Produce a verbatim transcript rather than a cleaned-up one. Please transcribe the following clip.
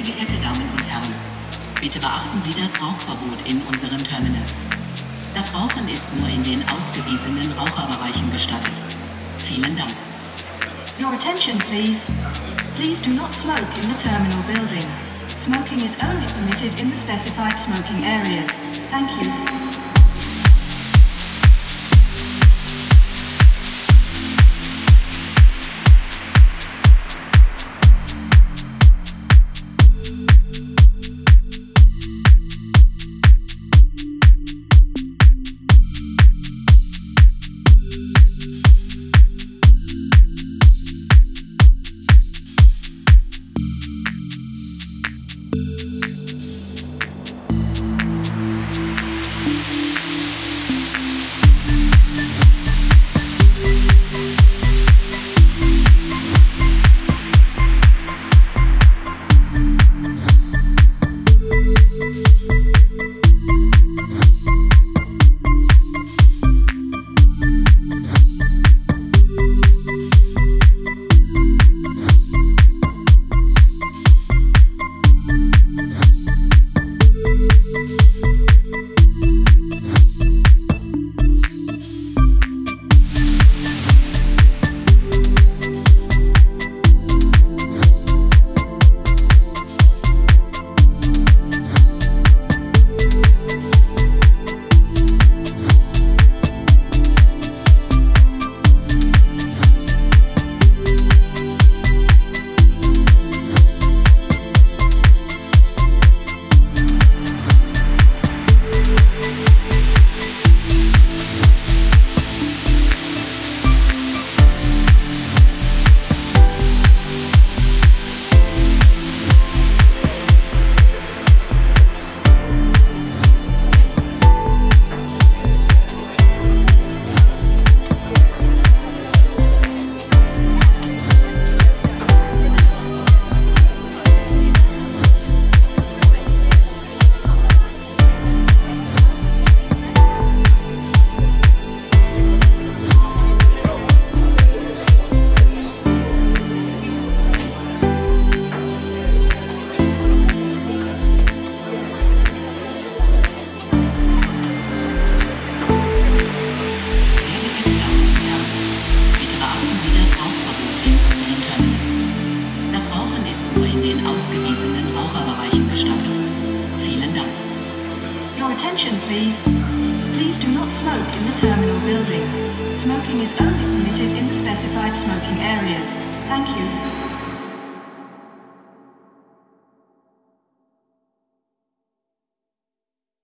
geehrte Damen und Herren, bitte beachten Sie das Rauchverbot in unseren Terminals. Das Rauchen ist nur in den ausgewiesenen Raucherbereichen gestattet. Vielen Dank. Your attention, please. Please do not smoke in the terminal building. Smoking is only permitted in the specified smoking areas. Thank you. ausgewiesenen Raucherbereichen gestattet. Vielen Dank. Your attention, please. Please do not smoke in the terminal building. Smoking is only permitted in the specified smoking areas. Thank you.